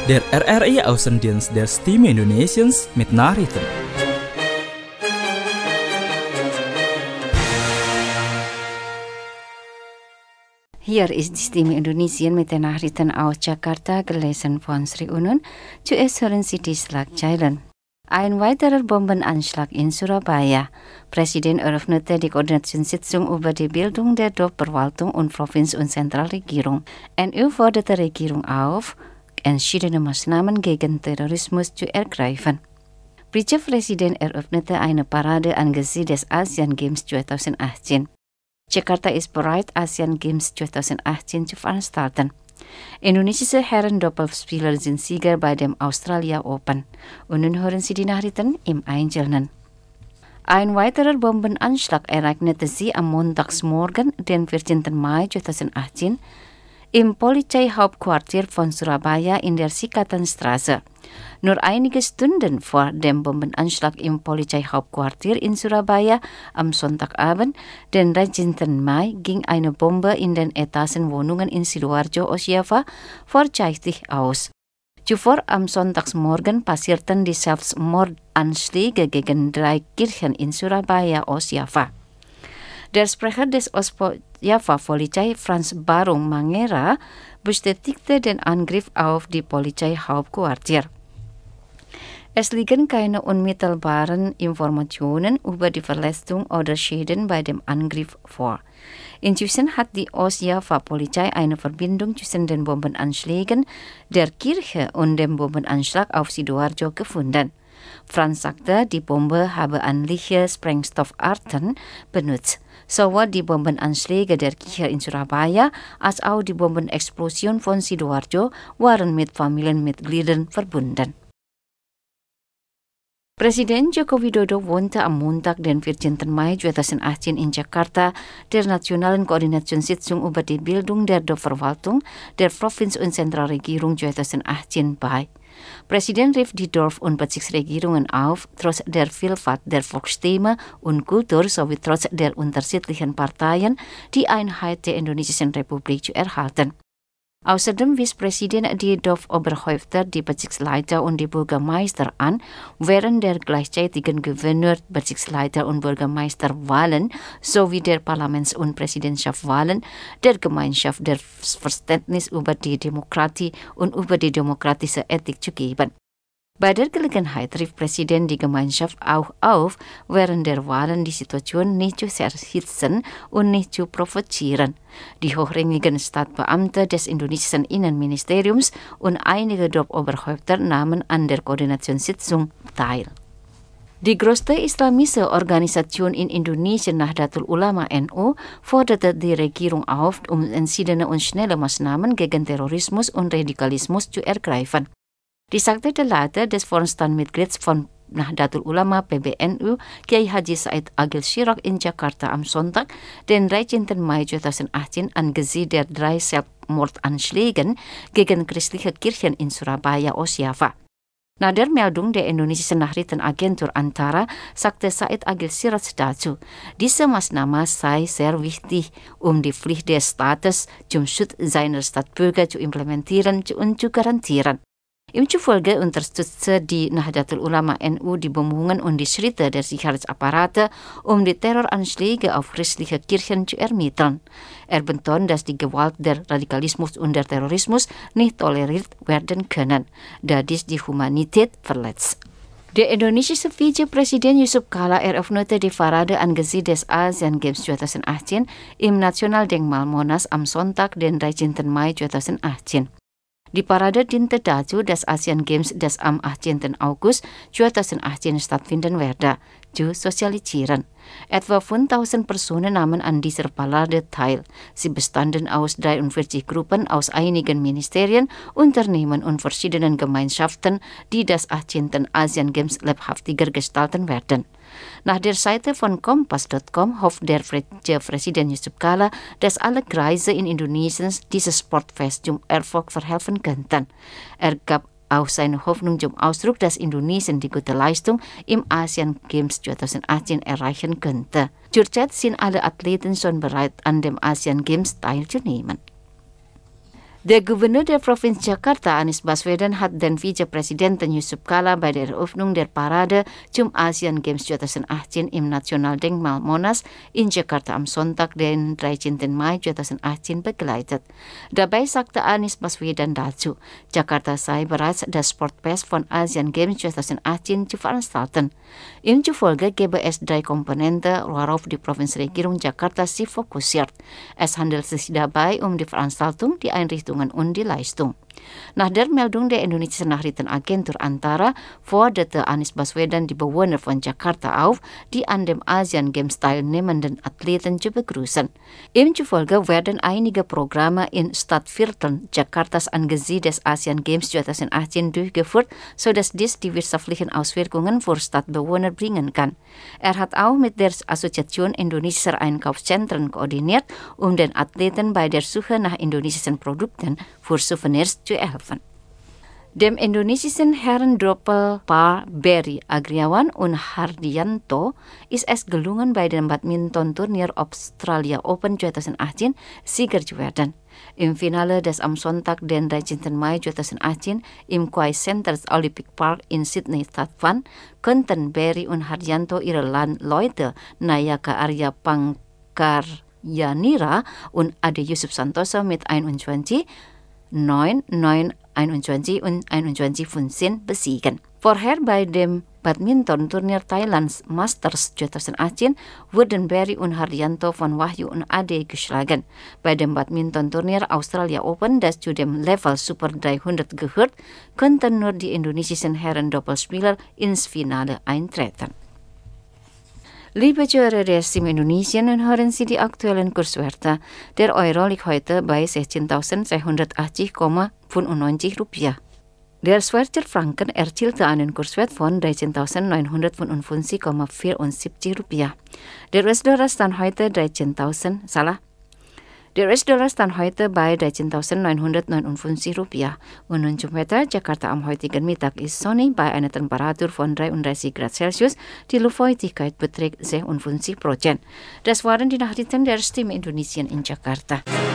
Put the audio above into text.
Der RRI Außendienst der Stimme Indonesiens mit Nachrichten. Hier ist die Stimme Indonesien mit den Nachrichten aus Jakarta, gelesen von Sri Unun. Zuerst hören Sie die Schlagzeilen. Ein weiterer Bombenanschlag in Surabaya. Präsident eröffnete die Koordinationssitzung über die Bildung der Dorfverwaltung und Provinz- und Zentralregierung. NU forderte Regierung auf, entschiedene Maßnahmen gegen Terrorismus zu ergreifen. Vizepräsident eröffnete eine Parade angesichts des Asian Games 2018. Jakarta ist bereit, Asian Games 2018 zu veranstalten. Indonesische Herren-Doppelspieler sind Sieger bei dem Australia Open. Und nun hören Sie die Nachrichten im Einzelnen. Ein weiterer Bombenanschlag ereignete sie am Montagsmorgen, den 14. Mai 2018, im Polizeihauptquartier von Surabaya in der Sikatanstraße. Nur einige Stunden vor dem Bombenanschlag im Polizeihauptquartier in Surabaya am Sonntagabend, den 13. Mai, ging eine Bombe in den Etagenwohnungen in Sidoarjo, Osjava, vorzeitig aus. Zuvor am Sonntagsmorgen passierten die Selbstmordanschläge gegen 3 Kirchen in Surabaya, Osjava. Der Sprecher des Osjava-Polizei Frans Barung Mangera bestätigte den Angriff auf die Polizeihauptquartier. Es liegen keine unmittelbaren Informationen über die Verletzung oder Schäden bei dem Angriff vor. Inzwischen hat die Osjava-Polizei eine Verbindung zwischen den Bombenanschlägen der Kirche und dem Bombenanschlag auf Sidoarjo gefunden. Frans sagte, die Bombe habe ähnliche Sprengstoffarten benutzt. Sowohl die Bombenanschläge der Kirche in Surabaya als auch die Bombenexplosion von Sidoarjo waren mit Familienmitgliedern verbunden. Presiden Joko Widodo wohnte am Montag, den 14. Mai 2018 in Jakarta, der nationalen Koordinationssitzung über die Bildung der Dorfverwaltung der Provinz- und Zentralregierung 2018 bei. Präsident rief die Dorf- und Bezirksregierungen auf, trotz der Vielfalt der Volksstämme und Kultur sowie trotz der unterschiedlichen Parteien die Einheit der Indonesischen Republik zu erhalten. Außerdem wies Präsident die Dorfoberhäupter, die Bezirksleiter und die Bürgermeister an, während der gleichzeitigen Gouverneur, Bezirksleiter und Bürgermeisterwahlen sowie der Parlaments- und Präsidentschaftswahlen der Gemeinschaft der Verständnis über die Demokratie und über die demokratische Ethik zu geben. Bei der Gelegenheit rief Präsident die Gemeinschaft auch auf, während der Wahlen die Situation nicht zu erhitzen und nicht zu provozieren. Die hochrangigen Staatsbeamte des indonesischen Innenministeriums und einige Dorfoberhäupter nahmen an der Koordinationssitzung teil. Die größte islamische Organisation in Indonesien, Nahdlatul Ulama NU, forderte die Regierung auf, entschiedene und schnelle Maßnahmen gegen Terrorismus und Radikalismus zu ergreifen. Dies sagte der Leiter des Vorstandsmitglieds von Nahdlatul Ulama PBNU, Kiai Haji Said Agil Siraj in Jakarta am Sonntag, den 13. Mai 2018, angesichts der 3 Selbstmordanschlägen gegen christliche Kirchen in Surabaya, Osjava. Nach der Meldung der indonesischen Nachrichtenagentur Antara sagte Said Agil Siraj dazu, diese Maßnahme sei sehr wichtig, um die Pflicht des Staates zum Schutz seiner Staatsbürger zu implementieren und zu garantieren. Ihm zufolge unterstützte die Nahdlatul Ulama NU die Bemühungen und die Schritte der Sicherheitsapparate, um die Terroranschläge auf christliche Kirchen zu ermitteln. Er betont, dass die Gewalt, der Radikalismus und der Terrorismus nicht toleriert werden können, da dies die Humanität verletzt. Der indonesische Vizepräsident Yusuf Kala eröffnete die Parade angesichts des Asian Games 2018 im Nationaldenkmal Monas am Sonntag, den 13. Mai 2018. Die Parade diente dazu, dass Asian Games, das am 18. August 2018 stattfinden werde, zu sozialisieren. Etwa 5.000 Personen nahmen an dieser Parade teil. Sie bestanden aus 43 Gruppen aus einigen Ministerien, Unternehmen und verschiedenen Gemeinschaften, die das 18. Asian Games lebendiger gestalten werden. Nach der Seite von Kompas.com hofft der Präsident Yusuf Kala, dass alle Kreise in Indonesien dieses Sportfest zum Erfolg verhelfen könnten. Er gab auch seine Hoffnung zum Ausdruck, dass Indonesien die gute Leistung im Asian Games 2018 erreichen könnte. Zurzeit sind alle Athleten schon bereit, an dem Asian Games teilzunehmen. Der Gouverneur der Provinz Jakarta, Anies Baswedan, hat den Vizepräsidenten Yusuf Kala bei der Eröffnung der Parade zum Asian Games 2018 im Nationaldenkmal Monas in Jakarta am Sonntag, den 13. Mai 2018 begleitet. Dabei sagte Anies Baswedan dazu, Jakarta sei bereits das Sportfest von Asian Games 2018 zu veranstalten. Ihm zufolge gäbe es 3 Komponente, worauf die Provinzregierung Jakarta sich fokussiert. Es handelt sich dabei um die Veranstaltung, die Einrichtungen und die Leistung. Nach der Meldung der Indonesischen Nachrichtenagentur Antara forderte Anies Baswedan die Bewohner von Jakarta auf, die an dem Asian Games teilnehmenden Athleten zu begrüßen. Ihm zufolge werden einige Programme in Stadtvierteln Jakartas angesichts des Asian Games 2018 durchgeführt, sodass dies die wirtschaftlichen Auswirkungen für Stadtbewohner bringen kann. Er hat auch mit der Assoziation Indonesischer Einkaufszentren koordiniert, um den Athleten bei der Suche nach indonesischen Produkten für Souvenirs zu helfen. Dem indonesischen Herrendoppelpaar Berry Agriawan und Hardianto ist es gelungen, bei dem Badmintonturnier Australia Open 2018 Sieger zu werden. Im Finale des am Sonntag, den 13. Mai 2018 im Quay Centers Olympic Park in Sydney stattfand, konnten Berry und Hardianto ihre Landleute Nayaka Arya Pangkaryanira und Ade Yusuf Santoso mit 21, 9, 9, 21 und 21-15 besiegen. Vorher bei dem Badmintonturnier Thailands Masters 2018 wurden Berry und Hardianto von Wahyu und Ade geschlagen. Bei dem Badmintonturnier Australia Open, das zu dem Level Super 300 gehört, konnten nur die indonesischen Herrendoppelspieler ins Finale eintreten. Liebe Zuhörer der Stimme Indonesien, nun hören Sie die aktuellen Kurswerte. Der Euro liegt heute bei 16.680,95 Rupiah. Der Schweizer Franken erzielte einen Kurswert von 13.955,74 Rupiah. Der US-Dollar stand heute Der US-Dollar stand heute bei 13.959 Rupiah. Und nun zum Wetter. Jakarta am heutigen Mittag ist sonnig bei einer Temperatur von 33 Grad Celsius. Die Luftfeuchtigkeit beträgt 56%. Das waren die Nachrichten der Stimme Indonesien in Jakarta.